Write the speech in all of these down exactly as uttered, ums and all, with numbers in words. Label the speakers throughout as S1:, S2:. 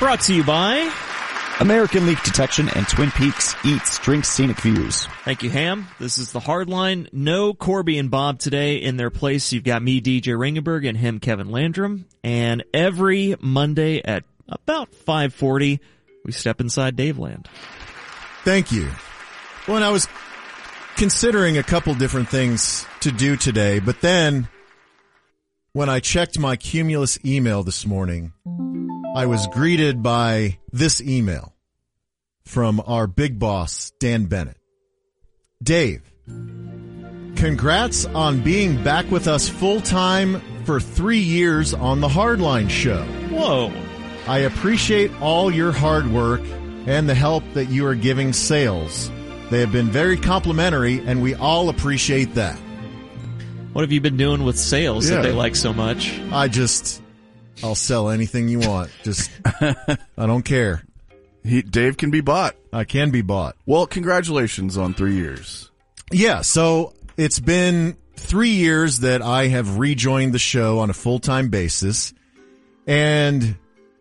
S1: Brought to you by
S2: American Leak Detection and Twin Peaks Eats, Drinks, Scenic Views.
S1: Thank you, Ham. This is the Hardline. No Corby and Bob today. In their place, you've got me, D J Ringenberg, and him, Kevin Landrum. And every Monday at about five forty, we step inside Dave Land.
S3: Thank you. Well, and I was considering a couple different things to do today, but then when I checked my Cumulus email this morning, I was greeted by this email from our big boss, Dan Bennett. Dave, congrats on being back with us full-time for three years on the Hardline Show.
S1: Whoa.
S3: I appreciate all your hard work and the help that you are giving sales. They have been very complimentary, and we all appreciate that.
S1: What have you been doing with sales
S3: yeah.
S1: that they like so much?
S3: I just, I'll sell anything you want. Just, I don't care.
S4: He, Dave can be bought.
S3: I can be bought.
S4: Well, congratulations on three years.
S3: Yeah, so it's been three years that I have rejoined the show on a full-time basis, and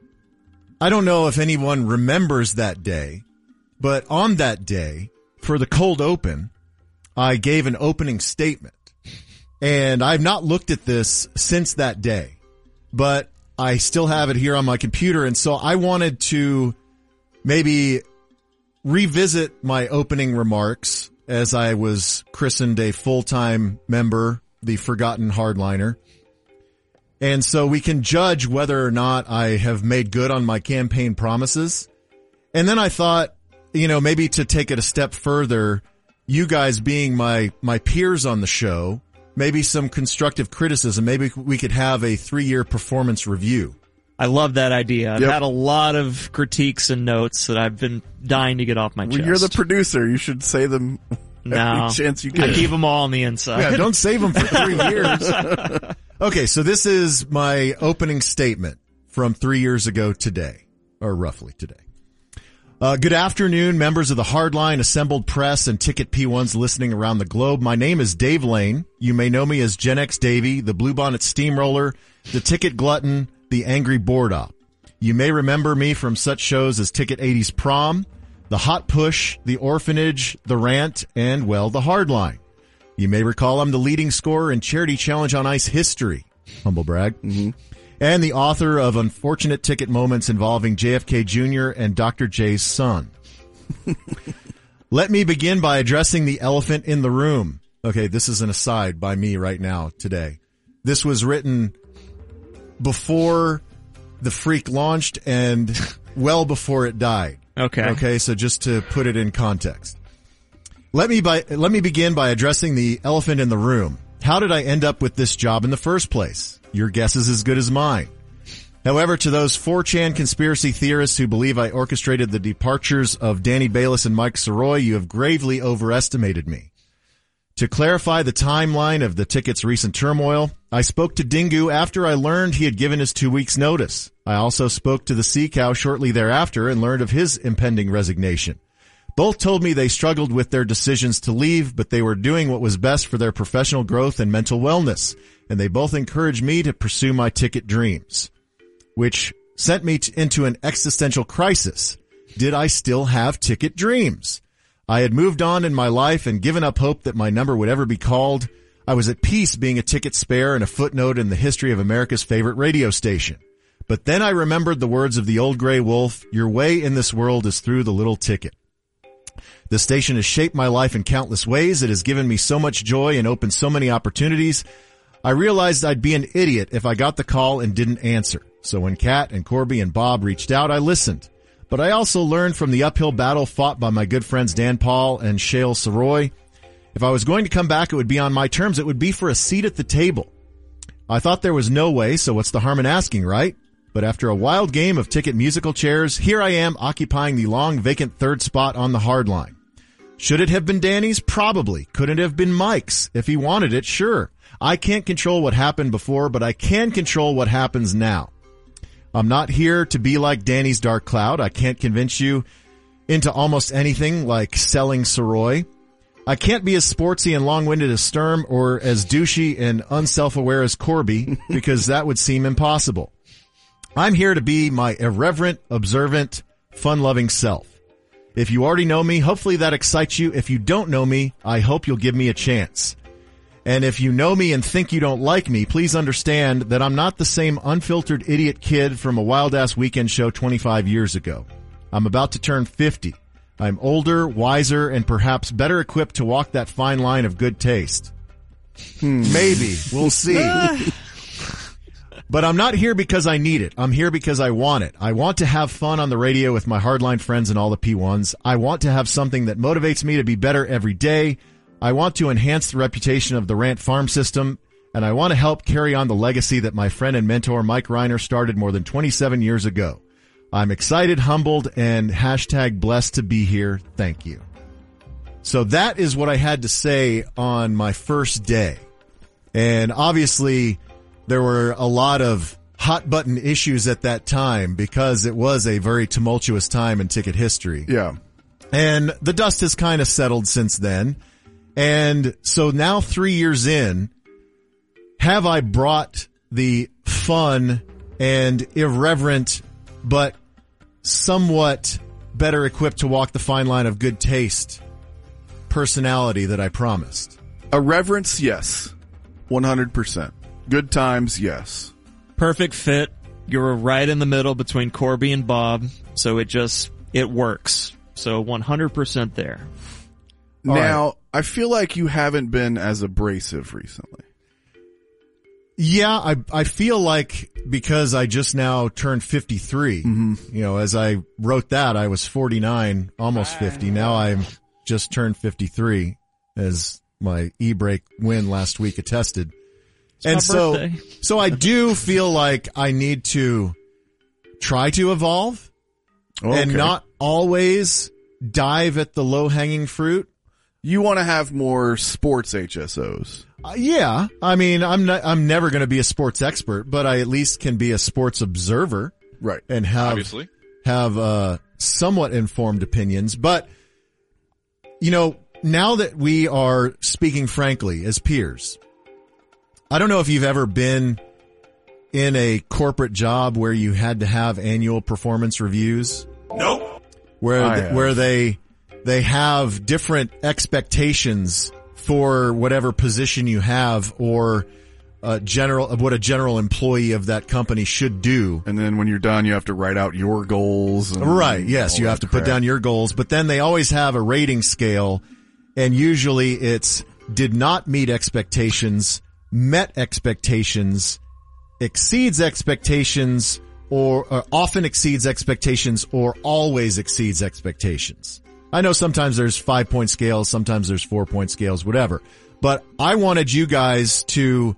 S3: I don't know if anyone remembers that day, but on that day, for the cold open, I gave an opening statement. And I've not looked at this since that day, but I still have it here on my computer. And so I wanted to maybe revisit my opening remarks as I was christened a full-time member, the Forgotten Hardliner. And so we can judge whether or not I have made good on my campaign promises. And then I thought, you know, maybe to take it a step further, you guys being my, my peers on the show, maybe some constructive criticism. Maybe we could have a three-year performance review.
S1: I love that idea. I've
S4: Yep.
S1: had a lot of critiques and notes that I've been dying to get off my
S4: Well,
S1: chest.
S4: you're the producer. You should say them
S1: no.
S4: every chance you
S1: I
S4: get.
S1: keep them all on the inside.
S3: Yeah, don't save them for three years. Okay, so this is my opening statement from three years ago today, or roughly today. Uh, good afternoon, members of the Hardline, assembled press, and Ticket P ones listening around the globe. My name is Dave Lane. You may know me as Gen X Davey, the Bluebonnet Steamroller, the Ticket Glutton, the Angry Board Op. You may remember me from such shows as Ticket eighties Prom, The Hot Push, The Orphanage, The Rant, and, well, The Hardline. You may recall I'm the leading scorer in Charity Challenge on Ice history. Humble brag. Mm-hmm. And the author of unfortunate ticket moments involving J F K Junior and Doctor J's son. Let me begin by addressing the elephant in the room. Okay, this is an aside by me right now today. This was written before the freak launched and well before it died.
S1: Okay.
S3: Okay, so just to put it in context. Let me by, let me begin by addressing the elephant in the room. How did I end up with this job in the first place? Your guess is as good as mine. However, to those four chan conspiracy theorists who believe I orchestrated the departures of Danny Bayless and Mike Soroy, you have gravely overestimated me. To clarify the timeline of the Ticket's recent turmoil, I spoke to Dingu after I learned he had given his two weeks notice. I also spoke to the Sea Cow shortly thereafter and learned of his impending resignation. Both told me they struggled with their decisions to leave, but they were doing what was best for their professional growth and mental wellness, and they both encouraged me to pursue my ticket dreams, which sent me t- into an existential crisis. Did I still have ticket dreams? I had moved on in my life and given up hope that my number would ever be called. I was at peace being a ticket spare and a footnote in the history of America's favorite radio station. But then I remembered the words of the old gray wolf, your way in this world is through the little ticket. The station has shaped my life in countless ways. It has given me so much joy and opened so many opportunities. I realized I'd be an idiot if I got the call and didn't answer. So when Kat and Corby and Bob reached out, I listened. But I also learned from the uphill battle fought by my good friends Dan Paul and Shale Soroy. If I was going to come back, it would be on my terms. It would be for a seat at the table. I thought there was no way, so what's the harm in asking, right? But after a wild game of ticket musical chairs, here I am occupying the long vacant third spot on the Hardline. Should it have been Danny's? Probably. Could it have been Mike's? If he wanted it, sure. I can't control what happened before, but I can control what happens now. I'm not here to be like Danny's Dark Cloud. I can't convince you into almost anything like selling Soroy. I can't be as sportsy and long-winded as Sturm or as douchey and unself-aware as Corby because that would seem impossible. I'm here to be my irreverent, observant, fun-loving self. If you already know me, hopefully that excites you. If you don't know me, I hope you'll give me a chance. And if you know me and think you don't like me, please understand that I'm not the same unfiltered idiot kid from a wild-ass weekend show twenty-five years ago. I'm about to turn fifty. I'm older, wiser, and perhaps better equipped to walk that fine line of good taste. Hmm. Maybe. We'll see. But I'm not here because I need it. I'm here because I want it. I want to have fun on the radio with my hardline friends and all the P ones. I want to have something that motivates me to be better every day. I want to enhance the reputation of the Rant Farm System, and I want to help carry on the legacy that my friend and mentor Mike Reiner started more than twenty-seven years ago. I'm excited, humbled, and hashtag blessed to be here. Thank you. So that is what I had to say on my first day. And obviously, there were a lot of hot button issues at that time because it was a very tumultuous time in ticket history.
S4: Yeah.
S3: And the dust has kind of settled since then. And so now three years in, have I brought the fun and irreverent but somewhat better equipped to walk the fine line of good taste personality that I promised?
S4: Irreverence, yes. one hundred percent. Good times, yes.
S1: Perfect fit. You're right in the middle between Corby and Bob, so it just, it works. So one hundred percent there.
S4: Now,
S3: right.
S4: I feel like you haven't been as abrasive recently.
S3: Yeah, I I feel like because I just now turned fifty-three, mm-hmm. you know, as I wrote that, I was forty-nine, almost fifty. Now I'm just turned fifty-three, as my e-brake win last week attested.
S1: It's
S3: and
S1: my
S3: so,
S1: birthday.
S3: so I do feel like I need to try to evolve
S4: Okay.
S3: and not always dive at the low-hanging fruit.
S4: You want to have more sports H S Os.
S3: Uh, yeah, I mean, I'm not, I'm never going to be a sports expert, but I at least can be a sports observer,
S4: right?
S3: And have
S5: Obviously.
S3: have uh, somewhat informed opinions. But you know, now that we are speaking frankly as peers, I don't know if you've ever been in a corporate job where you had to have annual performance reviews.
S5: Nope.
S3: Where
S4: I
S3: th-
S4: have.
S3: where they they have different expectations for whatever position you have or uh, general what a general employee of that company should do.
S4: And then when you're done, you have to write out your goals. And
S3: Right. Yes,
S4: all
S3: you
S4: that
S3: have to
S4: crap.
S3: put down your goals, but then they always have a rating scale, and usually it's did not meet expectations, met expectations, exceeds expectations, or uh, often exceeds expectations, or always exceeds expectations. I know sometimes there's five-point scales, sometimes there's four-point scales, whatever. But I wanted you guys to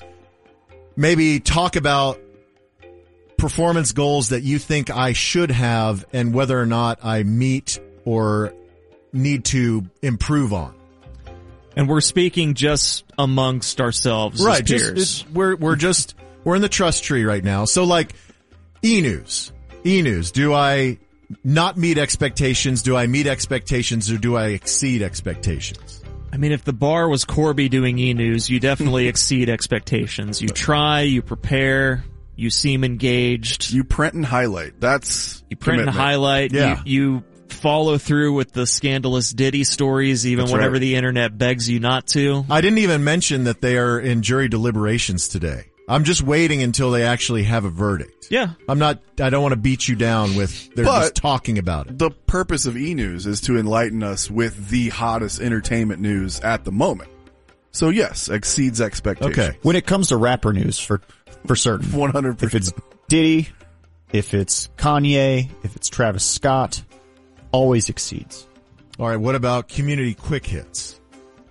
S3: maybe talk about performance goals that you think I should have and whether or not I meet or need to improve on.
S1: And we're speaking just amongst ourselves
S3: Right.
S1: as
S3: Just,
S1: peers.
S3: it's, we're, we're just, we're in the trust tree right now. So like e-news, e-news, do I not meet expectations? Do I meet expectations or do I exceed expectations?
S1: I mean, if the bar was Corby doing e-news, you definitely exceed expectations. You try, you prepare, you seem engaged,
S4: You print and highlight. That's
S1: you print and
S4: commitment.
S1: highlight,
S3: Yeah.
S1: you, you follow through with the scandalous Diddy stories, even
S4: That's
S1: whenever
S4: right.
S1: the internet begs you not to.
S3: I didn't even mention that they are in jury deliberations today. I'm just waiting until they actually have a verdict.
S1: Yeah.
S3: I'm not, I don't want to beat you down with, they're
S4: But-
S3: just talking about it.
S4: The purpose of e-news is to enlighten us with the hottest entertainment news at the moment. So yes, exceeds expectations.
S3: Okay.
S2: When it comes to rapper news, for for certain,
S4: one hundred
S2: if
S4: percent.
S2: it's Diddy, if it's Kanye, if it's Travis Scott, always exceeds.
S3: All right. What about community quick hits?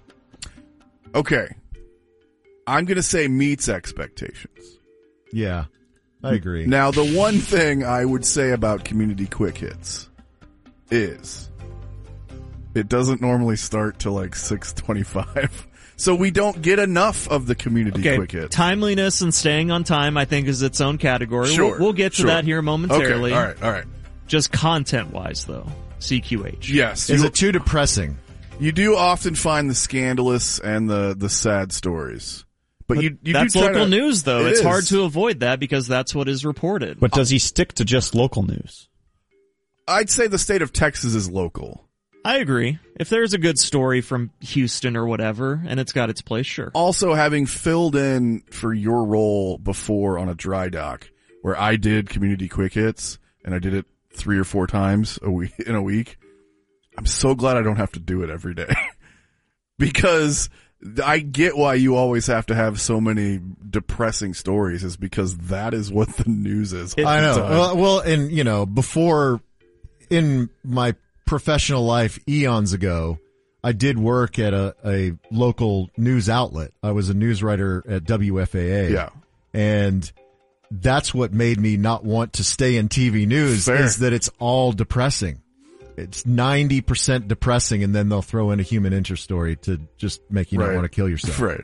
S4: Okay. I'm going to say meets expectations.
S3: Yeah, I agree.
S4: Now, the one thing I would say about community quick hits is it doesn't normally start till like six twenty-five. So we don't get enough of the community
S1: Okay,
S4: quick hits.
S1: timeliness and staying on time, I think, is its own category.
S4: Sure,
S1: We'll, we'll get to
S4: sure.
S1: that here momentarily.
S4: Okay, all right, all right.
S1: Just content-wise, though, C Q H.
S4: Yes.
S3: Is
S4: you,
S3: it too depressing?
S4: you do often find the scandalous and the, the sad stories. But you, you
S1: that's
S4: do try
S1: local
S4: to,
S1: news, though.
S4: it
S1: It's
S4: is.
S1: hard to avoid that because that's what is reported.
S2: But does he stick to just local news?
S4: I'd say the state of Texas is local.
S1: I agree. If there's a good story from Houston or whatever, and it's got its place, sure.
S4: Also, having filled in for your role before on a dry dock, where I did community quick hits, and I did it three or four times a week in a week, I'm so glad I don't have to do it every day. Because I get why you always have to have so many depressing stories, is because that is what the news is. all
S3: I
S4: the
S3: know.
S4: time.
S3: Well, well, and you know, before in my professional life eons ago, I did work at a, a local news outlet. I was a news writer at W F A A.
S4: Yeah.
S3: And that's what made me not want to stay in T V news
S4: Fair.
S3: is that it's all depressing. It's ninety percent depressing, and then they'll throw in a human interest story to just make you not
S4: Right.
S3: want to kill yourself.
S4: Right.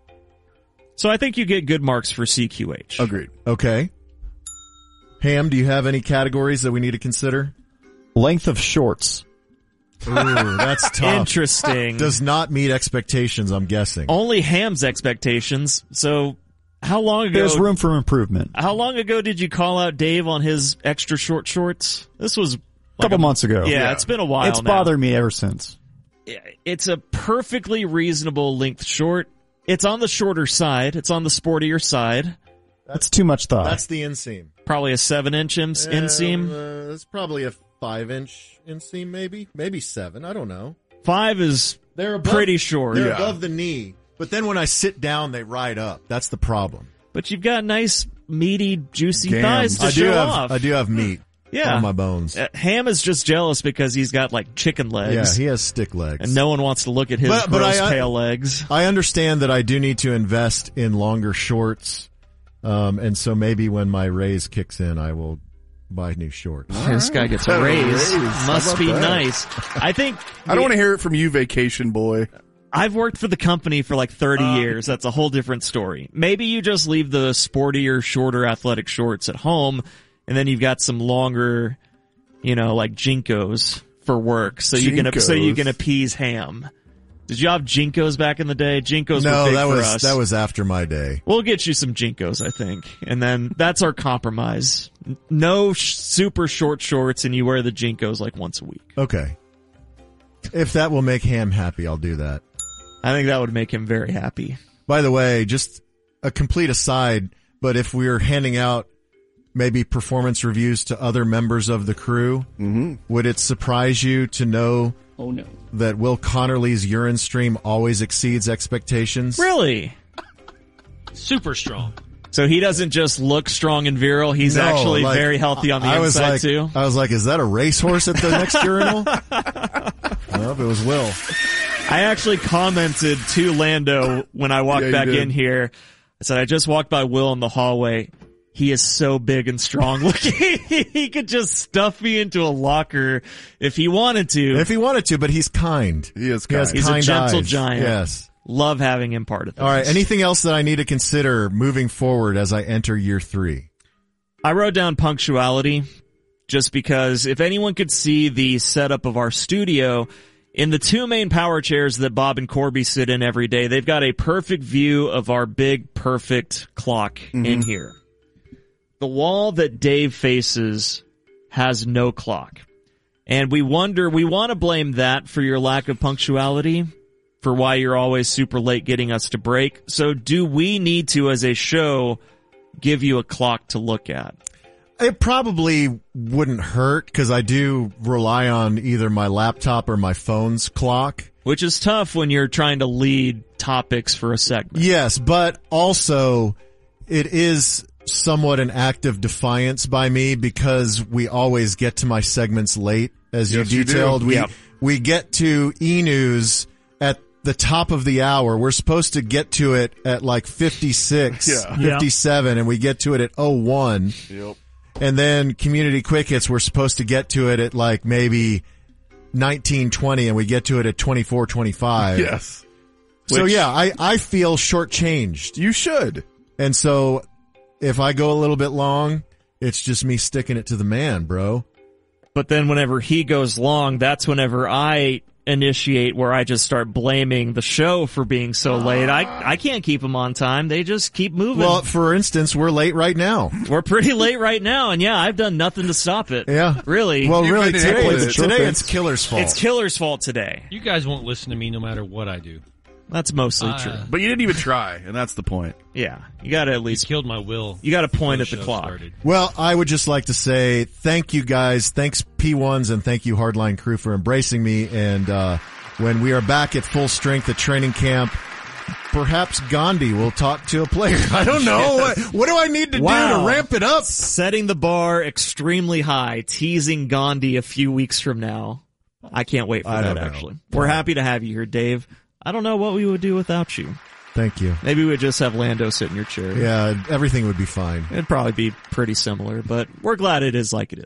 S1: So I think you get good marks for C Q H.
S4: Agreed.
S3: Okay. Ham, do you have any categories that we need to consider?
S2: Length of shorts.
S3: Ooh, that's tough.
S1: Interesting.
S3: Does not meet expectations, I'm guessing.
S1: Only Ham's expectations. So how long ago?
S2: There's room for improvement.
S1: How long ago did you call out Dave on his extra short shorts? This was
S2: A couple months ago.
S1: Yeah,
S4: Yeah.
S1: it's been a while.
S2: It's
S1: now.
S2: bothered me ever since.
S1: It's a perfectly reasonable length short. It's on the shorter side. It's on the sportier side.
S2: That's too much thought.
S3: That's the inseam.
S1: Probably a seven inch in- inseam.
S3: Uh, it's probably a five inch inseam, maybe. Maybe seven. I don't know.
S1: Five is
S3: They're above,
S1: pretty short.
S3: They're
S4: Yeah.
S3: above the knee. But then when I sit down, they ride up. That's the problem.
S1: But you've got nice, meaty, juicy
S4: Gams.
S1: thighs to
S3: I do
S1: show
S3: have
S1: off.
S3: I do have meat
S1: Yeah.
S3: on my bones.
S1: Uh, Ham is just jealous because he's got like chicken
S3: Yeah,
S1: legs.
S3: he has stick legs.
S1: and no one wants to look at his
S3: But- but
S1: gross
S3: I- I-
S1: pale legs.
S3: I understand that I do need to invest in longer shorts. Um, and so maybe when my raise kicks in, I will buy new shorts.
S1: This guy gets a
S4: A
S1: raise.
S4: raise. How
S1: Must
S4: about
S1: be
S4: that?
S1: nice. I think
S4: I don't want to hear it from you, vacation boy.
S1: I've worked for the company for like thirty years. That's a whole different story. Maybe you just leave the sportier, shorter athletic shorts at home, and then you've got some longer, you know, like Jinkos for work, so you can so you
S4: Jinkos.
S1: can appease Ham. Did you have Jinkos back in the day? Jinkos
S3: No,
S1: were big
S3: that
S1: for
S3: was
S1: us.
S3: that was after my day.
S1: We'll get you some Jinkos, I think, and then that's our compromise. No sh- super short shorts, and you wear the Jinkos like once a week.
S3: Okay. If that will make Ham happy, I'll do that.
S1: I think that would make him very happy.
S3: By the way, just a complete aside, but if we're handing out maybe performance reviews to other members of the crew,
S4: Mm-hmm.
S3: would it surprise you to know
S5: Oh no.
S3: that Will Connerly's urine stream always exceeds expectations?
S1: Really?
S5: Super strong.
S1: So he doesn't just look strong and virile, he's
S3: No,
S1: actually
S3: like,
S1: very healthy on the
S3: I was
S1: inside
S3: like,
S1: too.
S3: I was like, is that a racehorse at the next urinal? Well, it was Will.
S1: I actually commented to Lando when I walked
S4: Yeah, you
S1: back
S4: did.
S1: in here. I said, I just walked by Will in the hallway. He is so big and strong looking. He could just stuff me into a locker if he wanted to.
S3: If he wanted to, but he's kind.
S4: He is
S3: He has
S4: kind.
S1: He's a
S3: kind
S1: gentle
S3: eyes.
S1: giant.
S3: Yes.
S1: Love having him part of this.
S3: All right. Anything else that I need to consider moving forward as I enter year three?
S1: I wrote down punctuality just because if anyone could see the setup of our studio, in the two main power chairs that Bob and Corby sit in every day, they've got a perfect view of our big, perfect clock in here. The wall that Dave faces has no clock. And we wonder, we want to blame that for your lack of punctuality, for why you're always super late getting us to break. So do we need to, as a show, give you a clock to look at?
S3: It probably wouldn't hurt because I do rely on either my laptop or my phone's clock.
S1: Which is tough when you're trying to lead topics for a segment.
S3: Yes, but also it is somewhat an act of defiance by me because we always get to my segments late, as
S4: Yes,
S3: you
S4: you do.
S3: detailed. We
S1: Yep.
S3: we get to e-news at the top of the hour. We're supposed to get to it at like fifty-six,
S4: Yeah.
S3: fifty-seven, and we get to it at oh one.
S4: Yep.
S3: And then community quick hits, we're supposed to get to it at like maybe nineteen twenty, and we get to it at twenty-four twenty-five.
S4: Yes.
S3: So
S1: Which-
S3: yeah, I, I feel shortchanged.
S4: You should.
S3: And so if I go a little bit long, it's just me sticking it to the man, bro.
S1: But then whenever he goes long, that's whenever I initiate where I just start blaming the show for being so late. I I can't keep them on time. They just keep moving.
S3: Well, for instance, we're late right now.
S1: We're pretty late right now, and yeah, I've done nothing to stop it.
S3: Yeah.
S1: Really.
S3: Well,
S4: You've
S3: really,
S4: been
S3: today,
S4: able to
S3: it's,
S4: chirp
S3: today
S4: it.
S3: it's Killer's fault.
S1: It's Killer's fault today.
S5: You guys won't listen to me no matter what I do.
S1: That's mostly
S5: Uh,
S1: true.
S4: But you didn't even try, and that's the point.
S1: Yeah, you got to at
S5: You
S1: least
S5: killed my will.
S1: you got to point
S5: before
S1: at the
S5: show
S1: clock.
S5: started.
S3: Well, I would just like to say thank you guys. Thanks P ones and thank you Hardline crew for embracing me. And, uh, when we are back at full strength at training camp, perhaps Gandhi will talk to a player. I don't know. What, what do I need to do
S1: Wow.
S3: to ramp it up?
S1: Setting the bar extremely high, teasing Gandhi a few weeks from now. I can't wait for
S3: I
S1: that,
S3: don't know.
S1: actually. We're happy to have you here, Dave. I don't know what we would do without you.
S3: Thank you.
S1: Maybe we'd just have Lando sit in your chair.
S3: Yeah, everything would be fine.
S1: It'd probably be pretty similar, but we're glad it is like it is.